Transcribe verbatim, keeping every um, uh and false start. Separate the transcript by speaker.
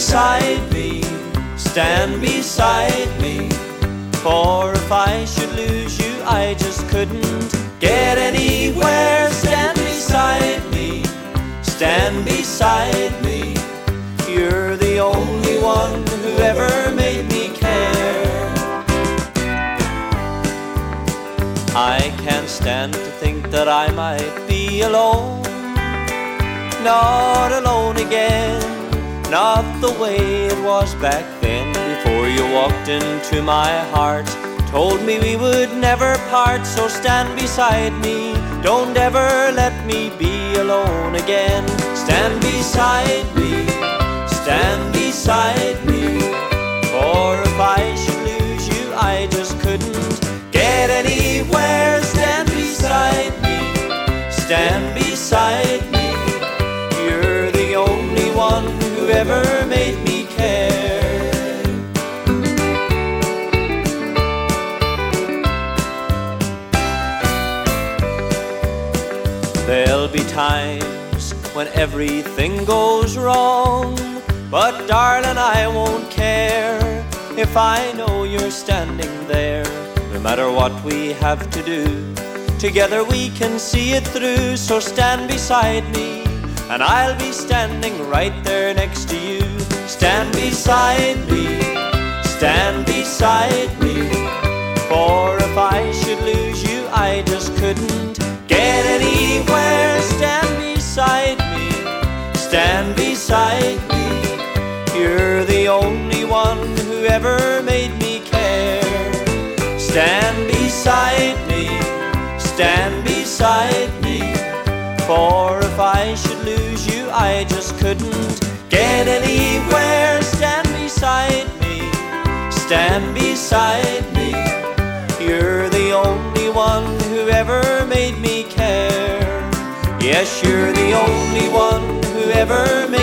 Speaker 1: beside me, stand beside me. For if I should lose you, I just couldn't get anywhere. Stand beside me, stand beside me. You're the only one who ever made me care. I can't stand to think that I might be alone. Not alone again, not the way it was back then. Before you walked into my heart, told me we would never part. So stand beside me, don't ever let me be alone again. Stand beside me, stand beside me. For if I should lose you, I just couldn't get anywhere. Stand beside me, stand beside me. You're the only one who ever made me care. There'll be times when everything goes wrong, but darling, I won't care if I know you're standing there. No matter what we have to do, together we can see it through. So stand beside me, and I'll be standing right there next to you. Stand beside me, stand beside me. For if I should lose you, I just couldn't get anywhere. Stand beside me, stand beside me. You're the only one who ever made me care. Stand beside me, stand beside me. For if I should lose you, I just couldn't get anywhere. Stand beside me, stand beside me. You're the only one who ever made me care. Yes, you're the only one who ever made me care.